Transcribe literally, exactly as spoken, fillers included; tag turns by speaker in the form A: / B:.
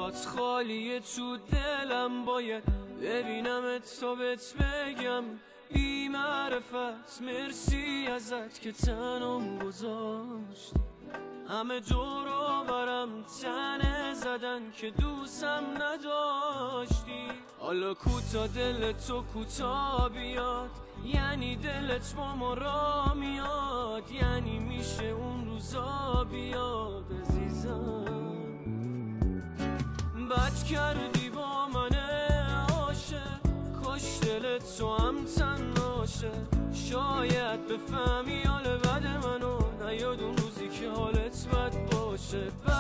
A: جات خالیه تو دلم، باید ببینمت تا بهت بگم بی معرفت مرسی ازت که تنم گذاشتی. همه دور و برم تنه زدن که دوستم نداشتی. حالا کوتا دل تو کوتا بیاد، یعنی دلت با ما را میاد، یعنی میشه اون روزا بیاد عزیزم. بد کردی با من عاشق، کاش دلت تو هم تنهاشه. شاید بفهمی حال بد منو، نیاد اون روزی که حالت بد باشه.